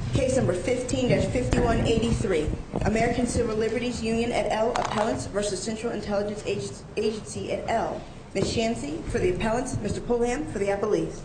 Case number 15-5183, American Civil Liberties Union et al. Appellants versus Central Intelligence Agency et al. Ms. Shancy for the appellants, Mr. Pulham for the appellees.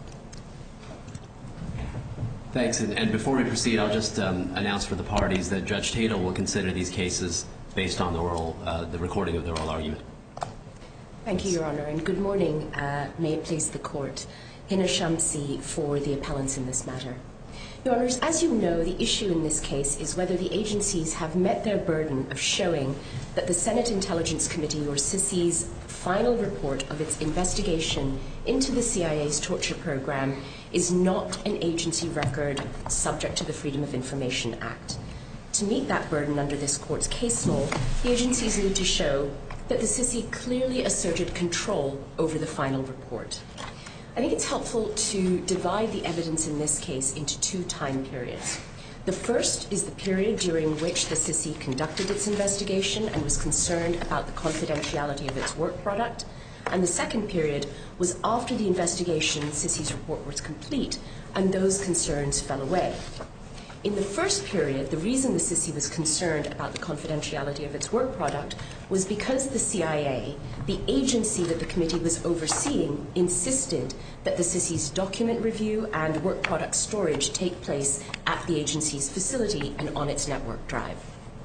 Thanks, and before we proceed, I'll just announce for the parties that Judge Tatel will consider these cases based on the recording of the oral argument. Thank you, Your Honor, and good morning. May it please the Court. Hina Shamsi for the appellants in this matter. Your Honors, as you know, the issue in this case is whether the agencies have met their burden of showing that the Senate Intelligence Committee, or SISI's, final report of its investigation into the CIA's torture program is not an agency record subject to the Freedom of Information Act. To meet that burden under this Court's case law, the agencies need to show that the SISI clearly asserted control over the final report. I think it's helpful to divide the evidence in this case into two time periods. The first is the period during which the SISI conducted its investigation and was concerned about the confidentiality of its work product. And the second period was after the investigation, SISI's report was complete, and those concerns fell away. In the first period, the reason the SISI was concerned about the confidentiality of its work product was because the CIA, the agency that the committee was overseeing, insisted that the SISI's document review and work product storage take place at the agency's facility and on its network drive.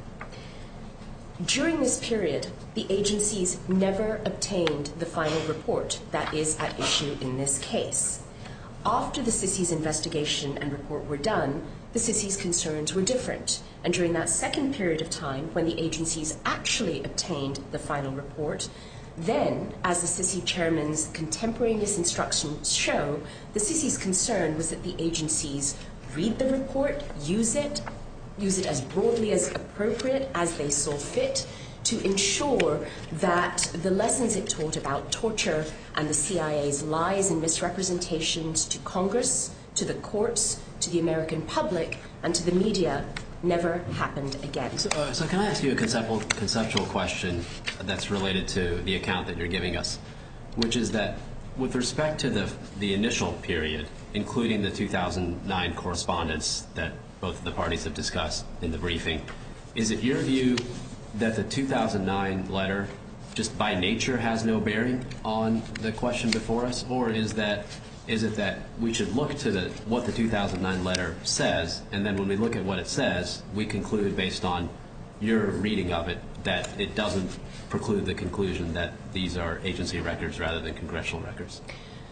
During this period, the agencies never obtained the final report that is at issue in this case. After the SISI's investigation and report were done, the SISI's concerns were different. And during that second period of time, when the agencies actually obtained the final report, then, as the SISI chairman's contemporaneous instructions show, the SISI's concern was that the agencies read the report, use it as broadly as appropriate as they saw fit, to ensure that the lessons it taught about torture and the CIA's lies and misrepresentations to Congress, to the courts, to the American public, and to the media never happened again. So can I ask you a conceptual question that's related to the account that you're giving us, which is that with respect to the initial period, including the 2009 correspondence that both of the parties have discussed in the briefing, is it your view that the 2009 letter just by nature has no bearing on the question before us, or is it that we should look to what the 2009 letter says, and then when we look at what it says, we conclude based on your reading of it that it doesn't preclude the conclusion that these are agency records rather than congressional records?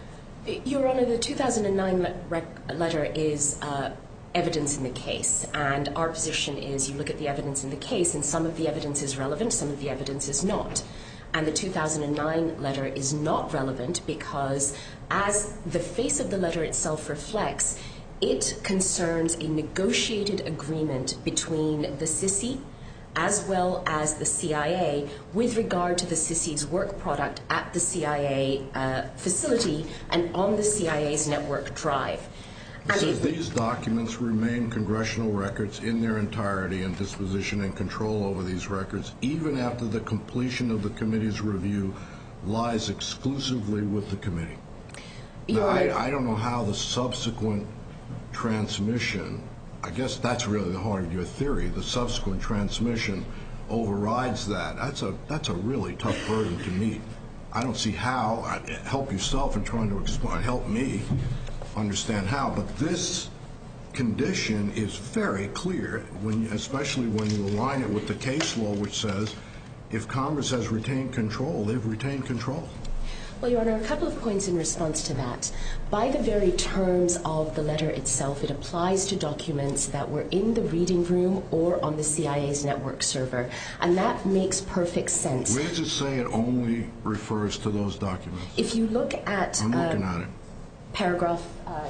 Your Honor, the 2009 letter is evidence in the case, and our position is you look at the evidence in the case, and some of the evidence is relevant, some of the evidence is not. And the 2009 letter is not relevant because, as the face of the letter itself reflects, it concerns a negotiated agreement between the SISI as well as the CIA with regard to the SISI's work product at the CIA facility and on the CIA's network drive. It says these documents remain congressional records in their entirety, and disposition and control over these records, even after the completion of the committee's review, lies exclusively with the committee. Now, I don't know how the subsequent transmission, I guess that's really the heart of your theory, the subsequent transmission overrides that. That's a really tough burden to meet. I don't see how. Help yourself in trying to explain. Help me understand how. But this condition is very clear, especially when you align it with the case law, which says if Congress has retained control, they've retained control. Well, Your Honor, a couple of points in response to that. By the very terms of the letter itself, it applies to documents that were in the reading room or on the CIA's network server, and that makes perfect sense. Where does it say it only refers to those documents? If you look at, I'm looking at it. Paragraph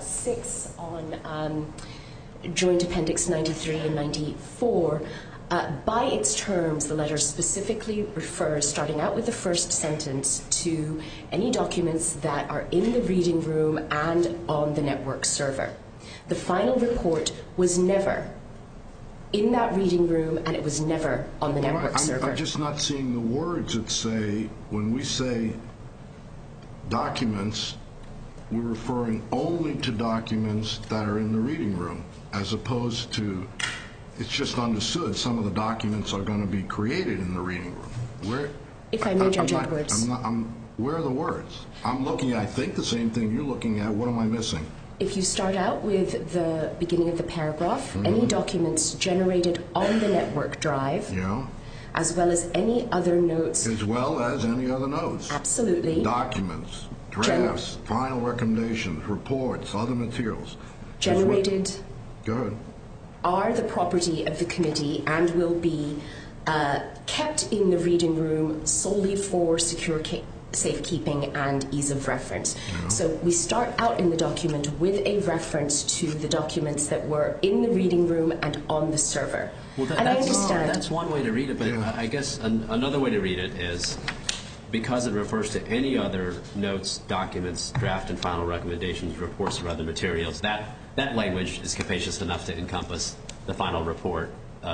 6 on Joint Appendix 93 and 94, by its terms, the letter specifically refers, starting out with the first sentence, to any documents that are in the reading room and on the network server. The final report was never in that reading room, and it was never on the network server. I'm just not seeing the words that say, when we say documents we're referring only to documents that are in the reading room, as opposed to, it's just understood some of the documents are going to be created in the reading room. If I may, Judge Edwards. Where are the words? I'm looking at, I think, the same thing you're looking at. What am I missing? If you start out with the beginning of the paragraph, any documents generated on the network drive, as well as any other notes. As well as any other notes. Absolutely. Documents, drafts, final recommendations, reports, other materials. Generated. Go ahead. Are the property of the committee and will be kept in the reading room solely for secure safekeeping and ease of reference. So we start out in the document with a reference to the documents that were in the reading room and on the server. Well, and I understand. That's one way to read it, but I guess another way to read it is because it refers to any other notes, documents, draft and final recommendations, reports, or other materials. That language is capacious enough to encompass the final report.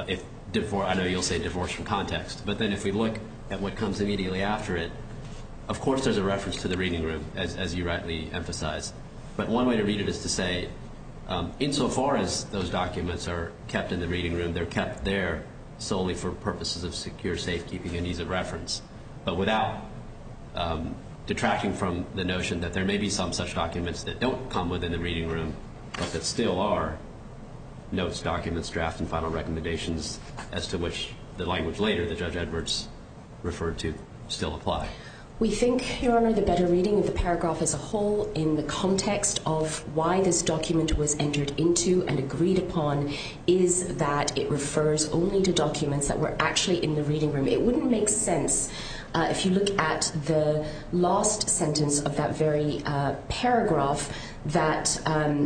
I know you'll say divorced from context, but then if we look at what comes immediately after it, of course there's a reference to the reading room, as you rightly emphasized. But one way to read it is to say, insofar as those documents are kept in the reading room, they're kept there solely for purposes of secure safekeeping and ease of reference, but without detracting from the notion that there may be some such documents that don't come within the reading room, but that still are notes, documents, draft, and final recommendations, as to which the language later that Judge Edwards referred to still apply. We think, Your Honor, the better reading of the paragraph as a whole in the context of why this document was entered into and agreed upon is that it refers only to documents that were actually in the reading room. It wouldn't make sense if you look at the last sentence of that very paragraph that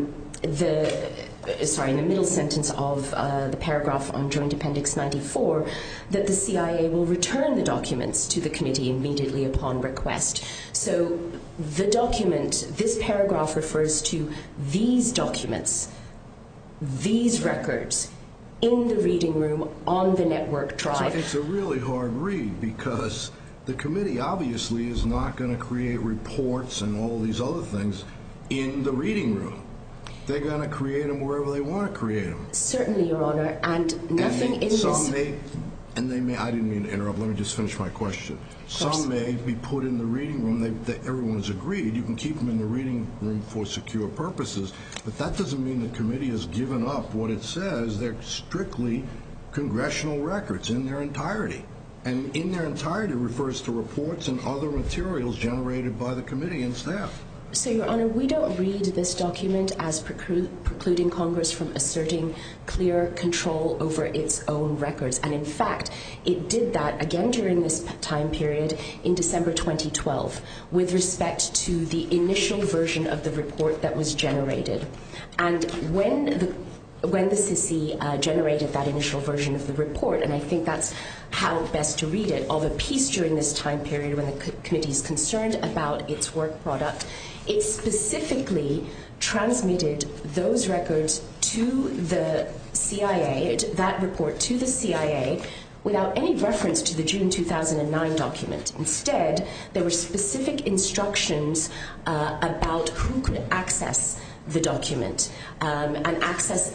in the middle sentence of the paragraph on Joint Appendix 94, that the CIA will return the documents to the committee immediately upon request. So the document, this paragraph refers to these documents, these records, in the reading room on the network drive. So it's a really hard read because the committee obviously is not going to create reports and all these other things in the reading room. They're going to create them wherever they want to create them. Certainly, Your Honor, and nothing in this... I didn't mean to interrupt. Let me just finish my question. Some may be put in the reading room. Everyone has agreed. You can keep them in the reading room for secure purposes, but that doesn't mean the committee has given up what it says. They're strictly congressional records in their entirety. And in their entirety refers to reports and other materials generated by the committee and staff. So, Your Honor, we don't read this document as precluding Congress from asserting clear control over its own records. And in fact, it did that again during this time period in December 2012 with respect to the initial version of the report that was generated. And when the CICI generated that initial version of the report, and I think that's how best to read it, of a piece during this time period when the committee is concerned about its work product, it specifically transmitted those records to the CIA, that report to the CIA, without any reference to the June 2009 document. Instead, there were specific instructions about who could access the document, and access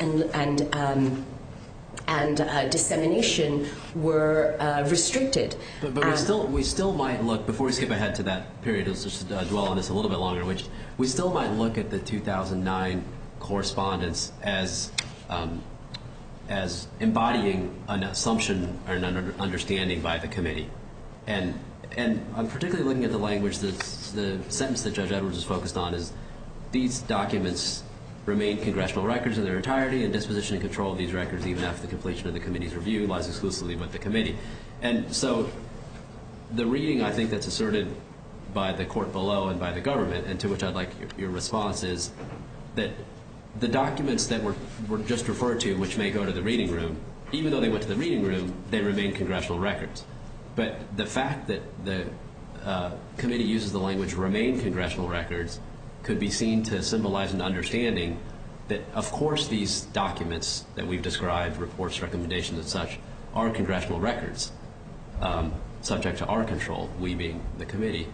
and dissemination were restricted. But we still might look, before we skip ahead to that period, let's just dwell on this a little bit longer, which we still might look at the 2009 correspondence as embodying an assumption or an understanding by the committee. And I'm particularly looking at the language, the sentence that Judge Edwards is focused on is, these documents remain congressional records in their entirety, and disposition and control of these records, even after the completion of the committee's review, lies exclusively with the committee. And so the reading, I think, that's asserted by the court below and by the government, and to which I'd like your response, is that the documents that were just referred to, which may go to the reading room, even though they went to the reading room, they remain congressional records. But the fact that the committee uses the language remain congressional records could be seen to symbolize an understanding that, of course, these documents that we've described, reports, recommendations, and such, are congressional records, subject to our control, we being the committee.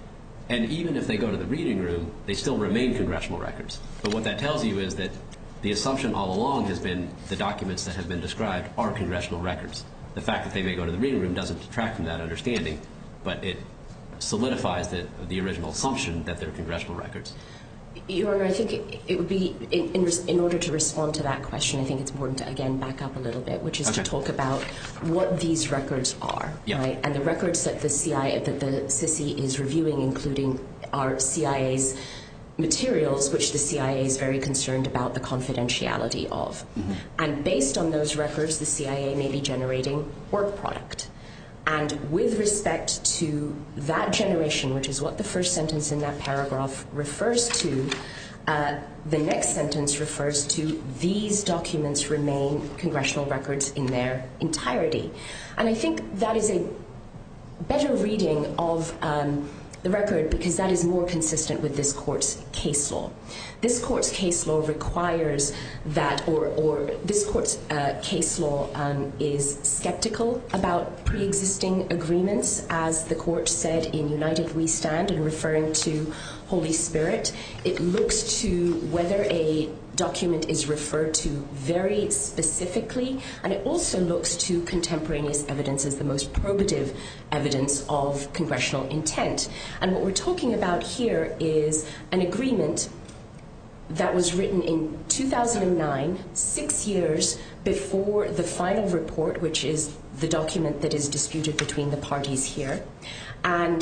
And even if they go to the reading room, they still remain congressional records. But what that tells you is that the assumption all along has been the documents that have been described are congressional records. The fact that they may go to the reading room doesn't detract from that understanding, but it solidifies the original assumption that they're congressional records. Your Honor, I think it would be, in order to respond to that question, I think it's important to, again, back up a little bit, which is to talk about what these records are, right? And the records that the CISI is reviewing, including our CIA's materials, which the CIA is very concerned about the confidentiality of. And based on those records, the CIA may be generating work product. And with respect to that generation, which is what the first sentence in that paragraph refers to, the next sentence refers to these documents remain congressional records in their entirety. And I think that is a better reading of the record because that is more consistent with this court's case law. This court's case law requires that, or this court's case law is skeptical about pre-existing agreements, as the court said in United We Stand in referring to Holy Spirit. It looks to whether a document is referred to very specifically, and it also looks to contemporaneous evidence as the most probative evidence of congressional intent. And what we're talking about here is an agreement that was written in 2009, 6 years before the final report, which is the document that is disputed between the parties here. And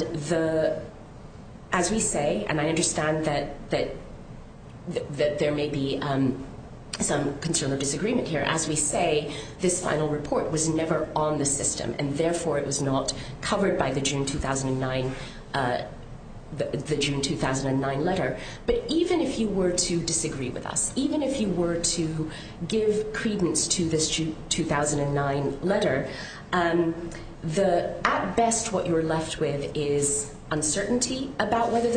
as we say, and I understand that there may be some concern or disagreement here, as we say, this final report was never on the system, and therefore it was not covered by the June 2009 the June 2009 letter. But even if you were to disagree with us, even if you were to give credence to this June 2009 letter, at best what you're left with is uncertainty about whether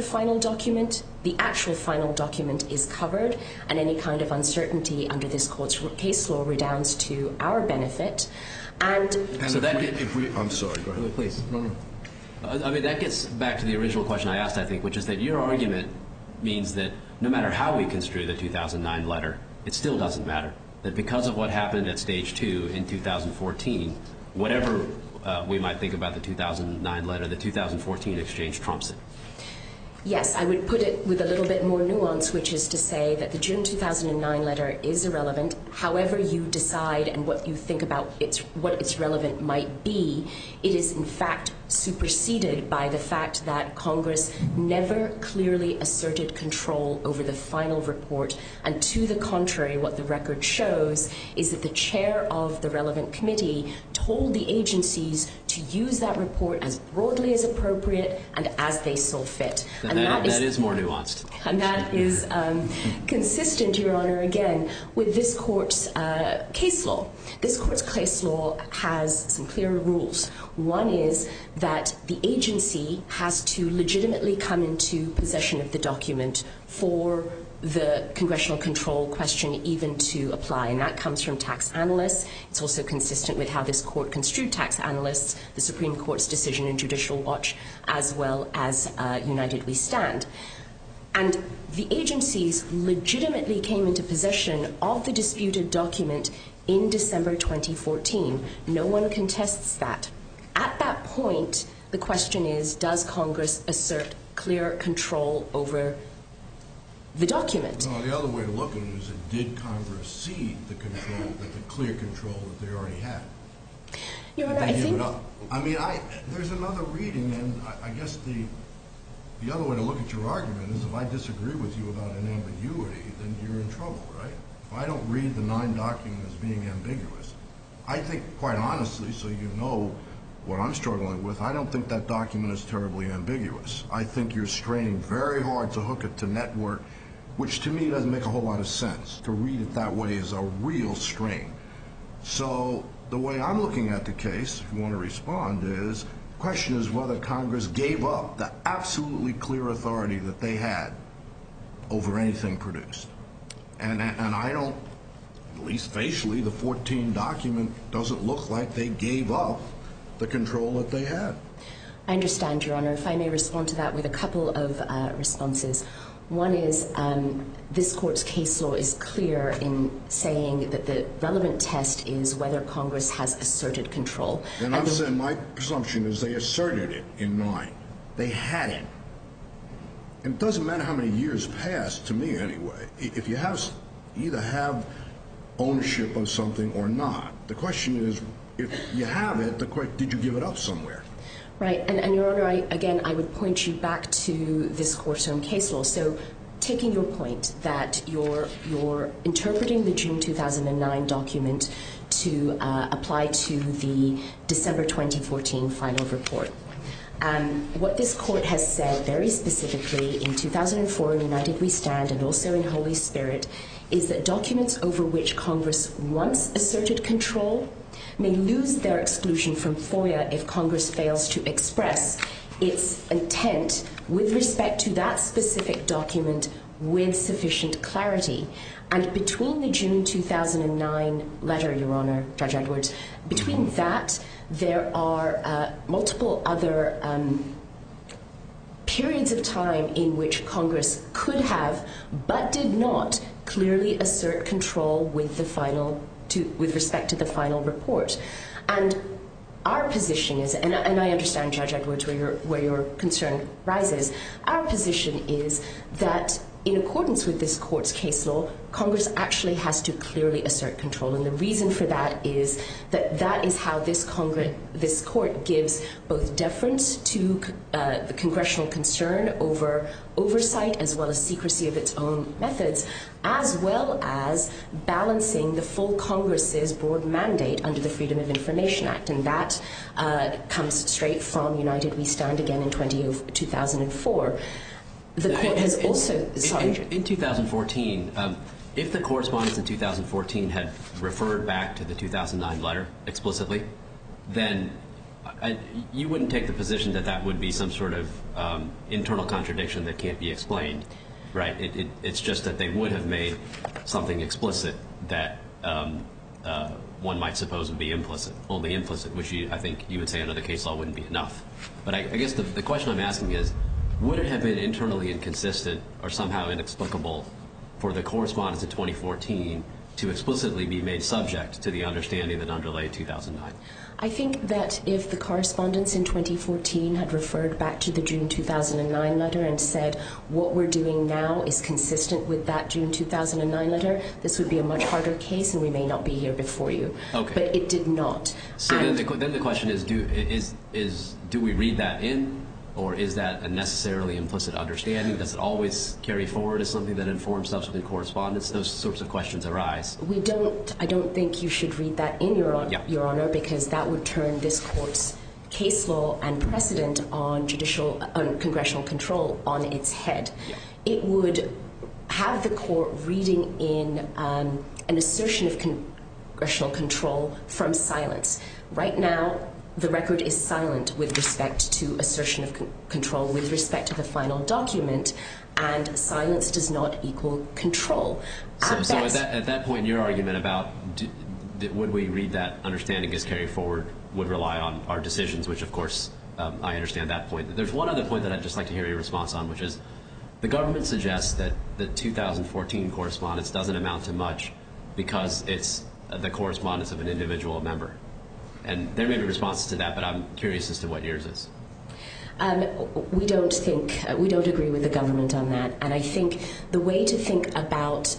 the actual final document is covered, and any kind of uncertainty under this court's case law redounds to our benefit. And so I'm sorry, go ahead. Please. No. I mean, that gets back to the original question I asked, I think, which is that your argument means that no matter how we construe the 2009 letter, it still doesn't matter. That because of what happened at Stage 2 in 2014, whatever we might think about the 2009 letter, the 2014 exchange trumps it. Yes, I would put it with a little bit more nuance, which is to say that the June 2009 letter is irrelevant. However you decide and what you think about what its relevant might be, it is in fact superseded by the fact that Congress never clearly asserted control over the final report. And to the contrary, what the record shows is that the chair of the relevant committee told the agencies to use that report as broadly as appropriate and as they saw fit. That is more nuanced. And that is consistent, Your Honor, again, with this court's case law. This court's case law has some clear rules. One is that the agency has to legitimately come into possession of the document for the congressional control question even to apply, and that comes from tax analysts. It's also consistent with how this court construed tax analysts, the Supreme Court's decision in Judicial Watch, as well as United We Stand. And the agencies legitimately came into possession of the disputed document in December 2014. No one contests that. At that point, the question is, does Congress assert clear control over the document? No, the other way to look at it is, did Congress cede the clear control that they already had? Your Honor, I think... Give it up? I mean, there's another reading, and I guess the other way to look at your argument is if I disagree with you about an ambiguity, then you're in trouble, right? If I don't read the 9 document as being ambiguous, I think, quite honestly, so you know what I'm struggling with, I don't think that document is terribly ambiguous. I think you're straining very hard to hook it to network, which to me doesn't make a whole lot of sense. To read it that way is a real strain. So the way I'm looking at the case, if you want to respond, is the question is whether Congress gave up the absolutely clear authority that they had over anything produced. And I don't, at least facially, the 14 document doesn't look like they gave up the control that they had. I understand, Your Honor. If I may respond to that with a couple of responses. One is this court's case law is clear in saying that the relevant test is whether Congress has asserted control. And I'm saying my presumption is they asserted it in 9. They had it. And it doesn't matter how many years passed, to me anyway. If you either have ownership of something or not. The question is, if you have it, did you give it up somewhere? Right, and Your Honor, again, I would point you back to this court's own case law. So taking your point that you're interpreting the June 2009 document to apply to the December 2014 final report. What this court has said very specifically in 2004 in United We Stand and also in Holy Spirit is that documents over which Congress once asserted control may lose their exclusion from FOIA if Congress fails to express its intent with respect to that specific document with sufficient clarity. And between the June 2009 letter, Your Honor, Judge Edwards, between that, there are multiple other periods of time in which Congress could have, but did not, clearly assert control with with respect to the final report. And our position is, and I understand, Judge Edwards, where your concern rises, our position is that in accordance with this court's case law, Congress actually has to clearly assert control. And the reason for that is that is how this court gives both deference to the congressional concern over oversight as well as secrecy of its own methods, as well as balancing the full Congress's broad mandate under the Freedom of Information Act. And that comes straight from United We Stand again in 2004. The court has also... In 2014, if the correspondence in 2014 had referred back to the 2009 letter explicitly, then you wouldn't take the position that that would be some sort of internal contradiction that can't be explained, right? It's just that they would have made something explicit that one might suppose would be implicit, only implicit, which I think you would say under the case law wouldn't be enough. But I guess the question I'm asking is, would it have been internally inconsistent or somehow inexplicable for the correspondence in 2014 to explicitly be made subject to the understanding that underlay 2009? I think that if the correspondence in 2014 had referred back to the June 2009 letter and said what we're doing now is consistent with that June 2009 letter, this would be a much harder case and we may not be here before you. Okay. But it did not. So then the question is, do we read that in? Or is that a necessarily implicit understanding? Does it always carry forward as something that informs subsequent correspondence? Those sorts of questions arise. I don't think you should read that in, Your Honor, because that would turn this court's case law and precedent on congressional control on its head. Yeah. It would have the court reading in an assertion of congressional control from silence. Right now, the record is silent with respect to assertion of control with respect to the final document, and silence does not equal control. So at that point, your argument about would we read that understanding as carried forward would rely on our decisions, which, of course, I understand that point. There's one other point that I'd just like to hear your response on, which is the government suggests that the 2014 correspondence doesn't amount to much because it's the correspondence of an individual member. And there may be responses to that, but I'm curious as to what yours is. We don't agree with the government on that. And I think the way to think about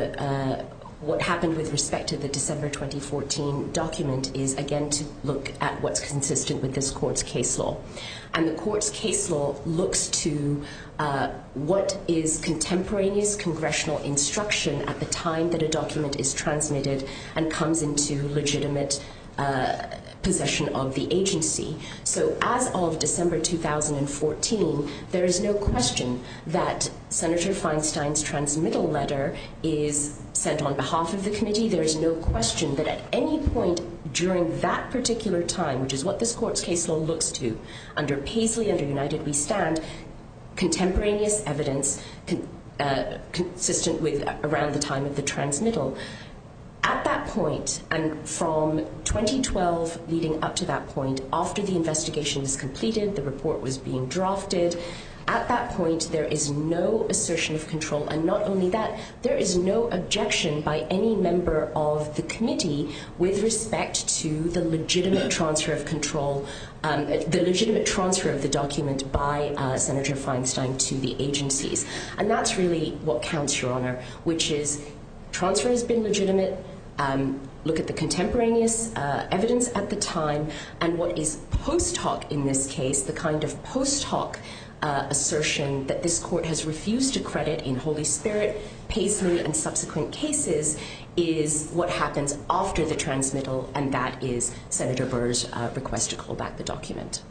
what happened with respect to the December 2014 document is, again, to look at what's consistent with this court's case law. And the court's case law looks to what is contemporaneous congressional instruction at the time that a document is transmitted and comes into legitimate possession of the agency. So as of December 2014, there is no question that Senator Feinstein's transmittal letter is sent on behalf of the committee. There is no question that at any point during that particular time, which is what this court's case law looks to, under Paisley, under United We Stand, contemporaneous evidence consistent with around the time of the transmittal. At that point, and from 2012 leading up to that point, after the investigation was completed, the report was being drafted, at that point, there is no assertion of control. And not only that, there is no objection by any member of the committee with respect to the legitimate transfer of control, the legitimate transfer of the document by Senator Feinstein to the agencies. And that's really what counts, Your Honor, which is transfer has been legitimate. Look at the contemporaneous evidence at the time, and what is post hoc in this case, the kind of post hoc assertion that this court has refused to credit in Holy Spirit, Paisley, and subsequent cases is what happens after the transmittal, and that is Senator Burr's request to call back the document.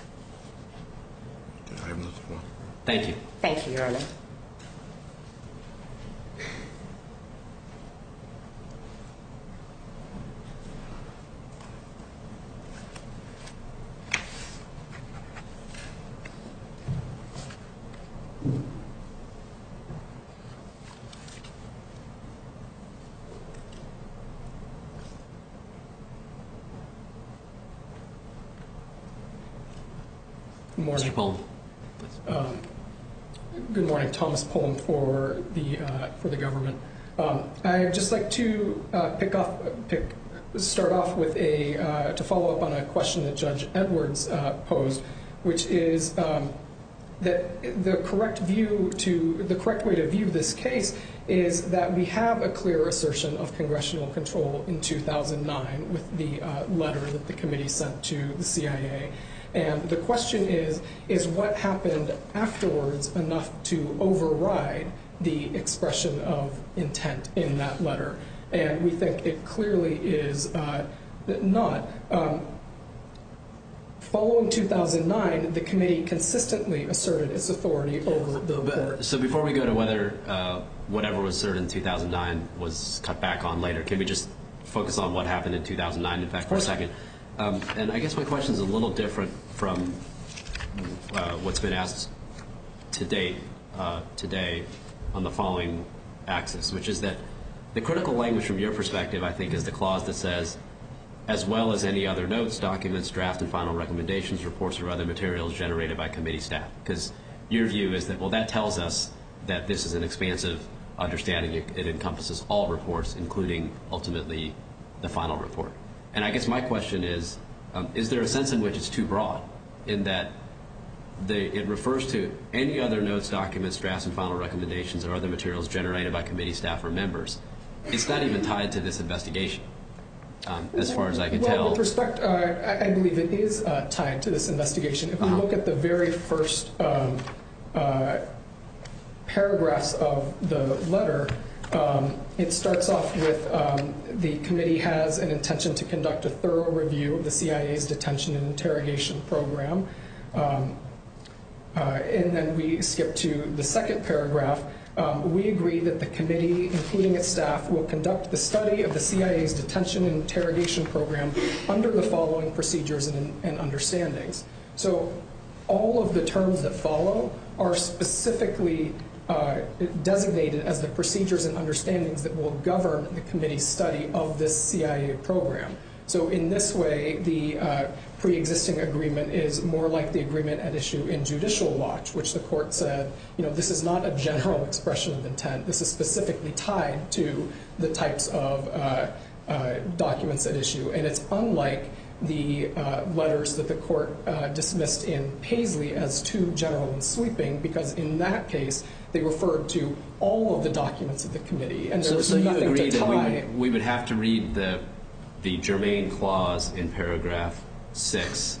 Thank you. Thank you, Your Honor. Good morning. Mr. Pullum. Good morning, Thomas Pullum for the government. I'd just like to start off with to follow up on a question that Judge Edwards posed, which is that the correct way to view this case is that we have a clear assertion of congressional control in 2009 with the letter that the committee sent to the CIA. And the question is what happened afterwards enough to override the expression of intent in that letter? And we think it clearly is not. Following 2009, the committee consistently asserted its authority over the report. So before we go to whether whatever was asserted in 2009 was cut back on later, can we just focus on what happened in 2009, in fact, for a second? And I guess my question is a little different from what's been asked to date today on the following axis, which is that the critical language from your perspective, I think, is the clause that says, as well as any other notes, documents, draft and final recommendations, reports, or other materials generated by committee staff. Because your view is that, well, that tells us that this is an expansive understanding. It encompasses all reports, including, ultimately, the final report. And I guess my question is there a sense in which it's too broad, in that it refers to any other notes, documents, drafts, and final recommendations, or other materials generated by committee staff or members? It's not even tied to this investigation, as far as I can tell. Well, with respect, I believe it is tied to this investigation. If we look at the very first paragraphs of the letter, it starts off with the committee has an intention to conduct a thorough review of the CIA's detention and interrogation program. And then we skip to the second paragraph. We agree that the committee, including its staff, will conduct the study of the CIA's detention and interrogation program under the following procedures and understandings. So all of the terms that follow are specifically designated as the procedures and understandings that will govern the committee's study of this CIA program. So in this way, the pre-existing agreement is more like the agreement at issue in Judicial Watch, which the court said, this is not a general expression of intent. This is specifically tied to the types of documents at issue. And it's unlike the letters that the court dismissed in Paisley as too general and sweeping, because in that case, they referred to all of the documents of the committee, and there was nothing to tie. So you agree that we would have to read the germane clause in paragraph 6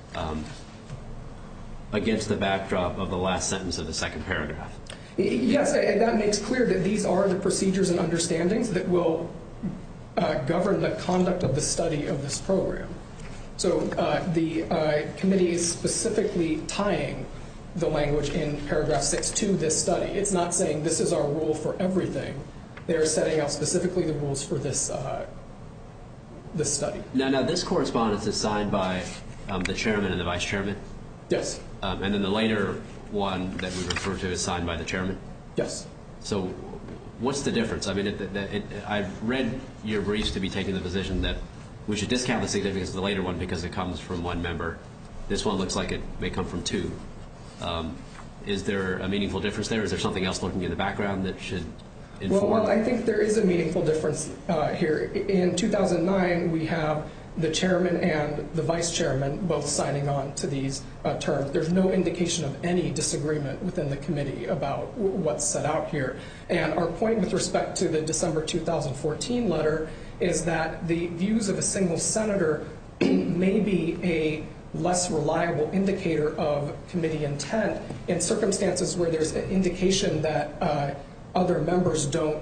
against the backdrop of the last sentence of the second paragraph? Yes, and that makes clear that these are the procedures and understandings that will govern the conduct of the study of this program. So the committee is specifically tying the language in paragraph 6 to this study. It's not saying this is our rule for everything. They're setting out specifically the rules for this study. Now, this correspondence is signed by the chairman and the vice chairman? Yes. And then the later one that we refer to is signed by the chairman? Yes. So what's the difference? I mean, I've read your briefs to be taking the position that we should discount the significance of the later one because it comes from one member. This one looks like it may come from two. Is there a meaningful difference there? Is there something else looking in the background that should inform? Well, I think there is a meaningful difference here. In 2009, we have the chairman and the vice chairman both signing on to these terms. There's no indication of any disagreement within the committee about what's set out here. And our point with respect to the December 2014 letter is that the views of a single senator may be a less reliable indicator of committee intent in circumstances where there's an indication that other members don't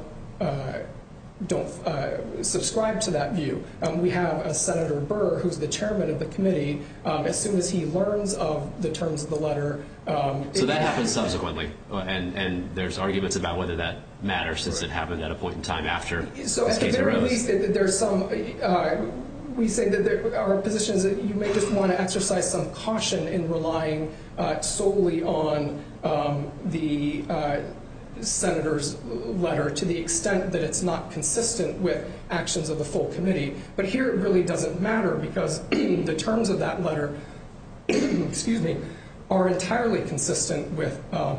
subscribe to that view. We have Senator Burr, who's the chairman of the committee. As soon as he learns of the terms of the letter, so that happens subsequently, and there's arguments about whether that matters since it happened at a point in time after this so at the case very arose. least, there's some. We say that our position is that you may just want to exercise some caution in relying solely on the senator's letter to the extent that it's not consistent with actions of the full committee. But here it really doesn't matter because the terms of that letter, excuse me, are entirely consistent with,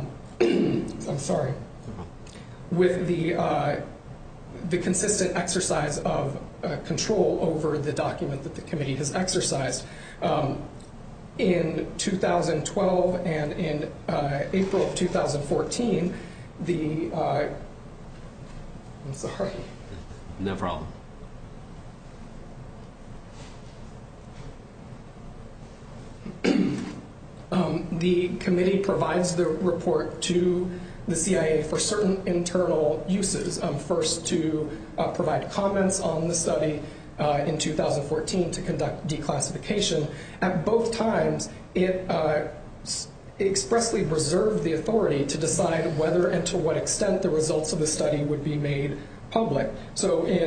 with the consistent exercise of control over the document that the committee has exercised. In 2012 and in April of 2014, I'm sorry. No problem. The committee provides the report to the CIA for certain internal uses. First, to provide comments on the study in 2014 to conduct declassification. At both times, it expressly reserved the authority to decide whether and to what extent the results of the study would be made public. So in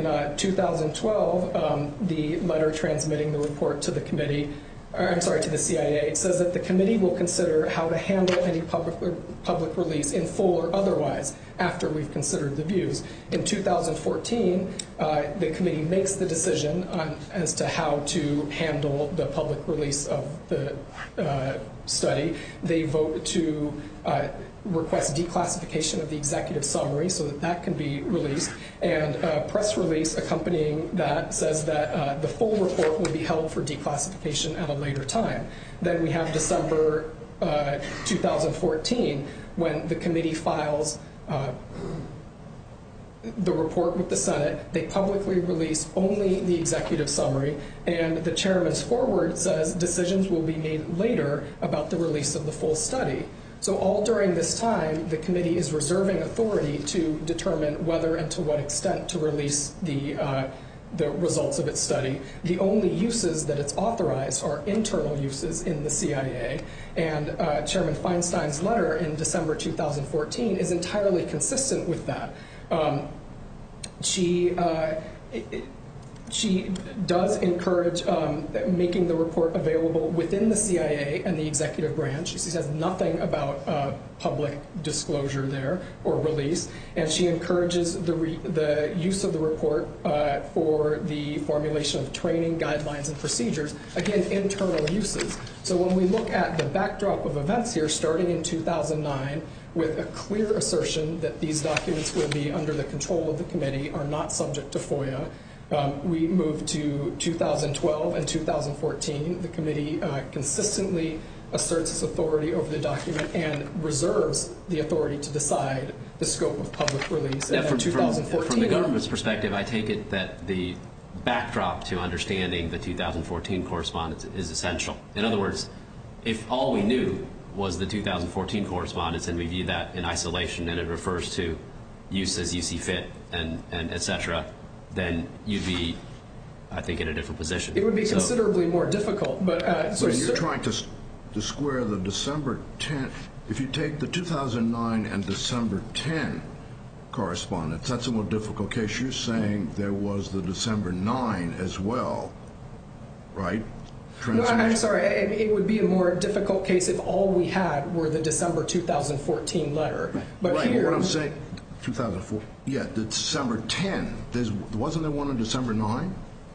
2012, the letter transmitting the report to the committee, to the CIA, it says that the committee will consider how to handle any public release in full or otherwise after we've considered the views. In 2014, the committee makes the decision as to how to handle the public release of the study. They vote to request declassification of the executive summary so that that can be released. And a press release accompanying that says that the full report will be held for declassification at a later time. Then we have December 2014 when the committee files the report with the Senate. They publicly release only the executive summary, and the chairman's forward says decisions will be made later about the release of the full study. So all during this time, the committee is reserving authority to determine whether and to what extent to release the results of its study. The only uses that it's authorized are internal uses in the CIA, and Chairman Feinstein's letter in December 2014 is entirely consistent with that. She does encourage making the report available within the CIA and the executive branch. She says nothing about public disclosure there or release, and she encourages the use of the report for the formulation of training, guidelines, and procedures, again, internal uses. So when we look at the backdrop of events here, starting in 2009, with a clear assertion that these documents will be under the control of the committee, are not subject to FOIA, we move to 2012 and 2014. The committee consistently asserts its authority over the document and reserves the authority to decide the scope of public release. Yeah, and from 2014, the government's perspective, I take it that the backdrop to understanding the 2014 correspondence is essential. In other words, if all we knew was the 2014 correspondence and we view that in isolation and it refers to use as you see fit and et cetera, then you'd be, I think, in a different position. it would be considerably more difficult. But So you're trying to square the December 10, if you take the 2009 and December 10 correspondence, that's a more difficult case. You're saying there was the December 9 as well, right? No, I'm sorry. It would be a more difficult case if all we had were the December 2014 letter. But right, here, what I'm saying, 2004. Yeah, December 10. Wasn't there one on December 9?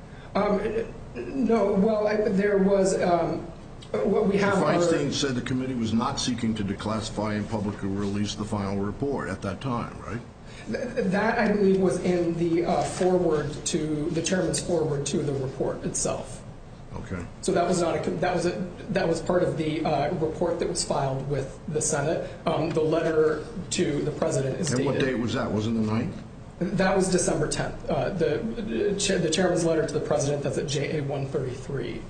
No. Well, there was. What we have. Feinstein said the committee was not seeking to declassify and publicly release the final report at that time, right? That, I believe, was in the the chairman's forward to the report itself. Okay. So that was not that was part of the report that was filed with the Senate. The letter to the president is dated. And what date was that? Was it the 9th? That was December 10th. The chairman's letter to the president, that's at JA 133.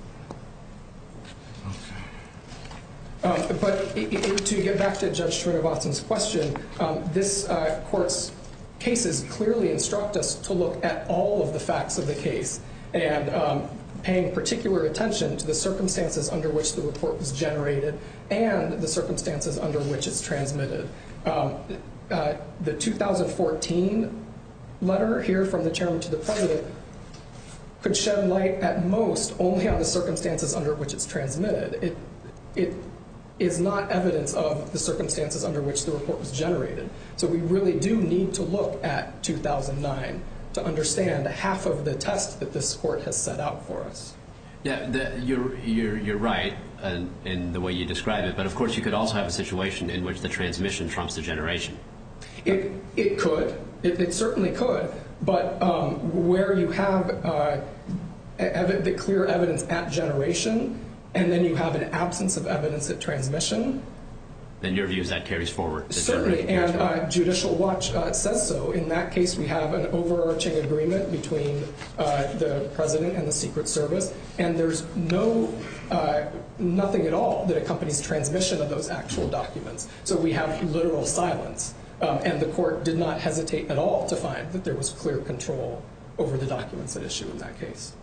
Okay. But to get back to Judge Srinivasan's question, this court's cases clearly instruct us to look at all of the facts of the case and paying particular attention to the circumstances under which the report was generated and the circumstances under which it's transmitted. The 2014 letter here from the chairman to the president could shed light at most only on the circumstances under which it's transmitted. It is not evidence of the circumstances under which the report was generated. So we really do need to look at 2009 to understand half of the test that this court has set out for us. Yeah, you're right in the way you describe it, but of course you could also have a situation in which the transmission trumps the generation. It could. It certainly could. But where you have the clear evidence at generation and then you have an absence of evidence at transmission, then your view is that carries forward. Certainly, and Judicial Watch says so. In that case, we have an overarching agreement between the President and the Secret Service, and there's nothing at all that accompanies transmission of those actual documents. So we have literal silence, and the court did not hesitate at all to find that there was clear control over the documents at issue in that case.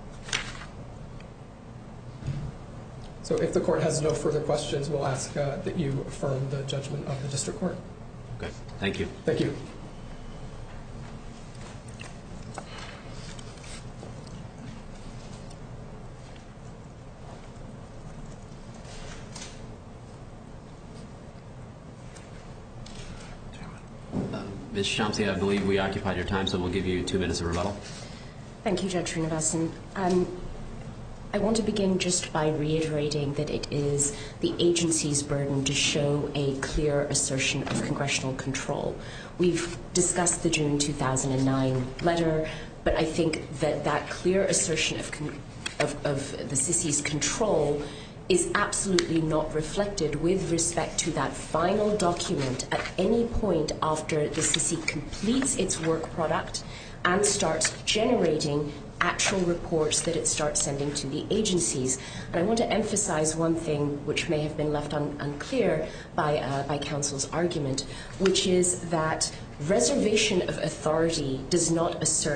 So if the court has no further questions, we'll ask that you affirm the judgment of the district court. Okay. Thank you. Thank you. Ms. Shamsi, I believe we occupied your time, so we'll give you 2 minutes of rebuttal. Thank you, Judge Srinivasan. I want to begin just by reiterating that it is the agency's burden to show a clear assertion of congressional control. We've discussed the June 2009 letter, but I think that clear assertion of the CICI's control is absolutely not reflected with respect to that final document at any point after the CICI completes its work product and starts generating actual reports that it starts sending to the agencies. And I want to emphasize one thing which may have been left unclear by counsel's argument, which is that reservation of authority does not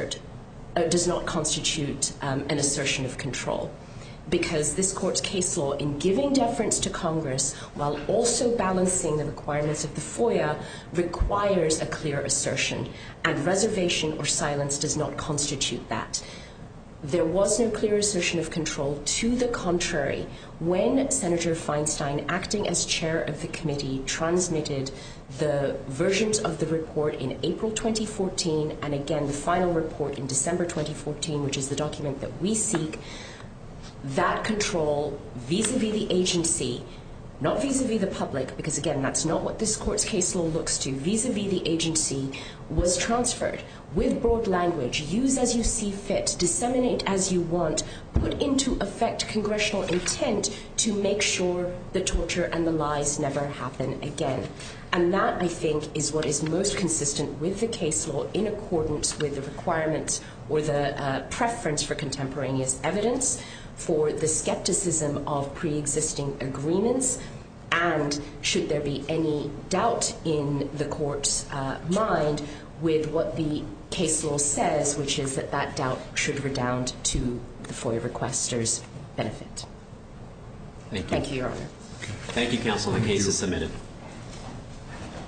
constitute an assertion of control, because this court's case law, in giving deference to Congress while also balancing the requirements of the FOIA, requires a clear assertion, and reservation or silence does not constitute that. There was no clear assertion of control. To the contrary, when Senator Feinstein, acting as chair of the committee, transmitted the versions of the report in April 2014 and again the final report in December 2014, which is the document that we seek, that control vis-a-vis the agency, not vis-a-vis the public, because again, that's not what this court's case law looks to, vis-a-vis the agency, was transferred with broad language, use as you see fit, disseminate as you want, put into effect congressional intent to make sure the torture and the lies never happen again. And that, I think, is what is most consistent with the case law in accordance with the requirements or the preference for contemporaneous evidence, for the skepticism of pre-existing agreements, and should there be any doubt in the court's mind with what the case law says, which is that that doubt should redound to the FOIA requester's benefit. Thank you. Thank you, Your Honor. Thank you, counsel. The case is submitted.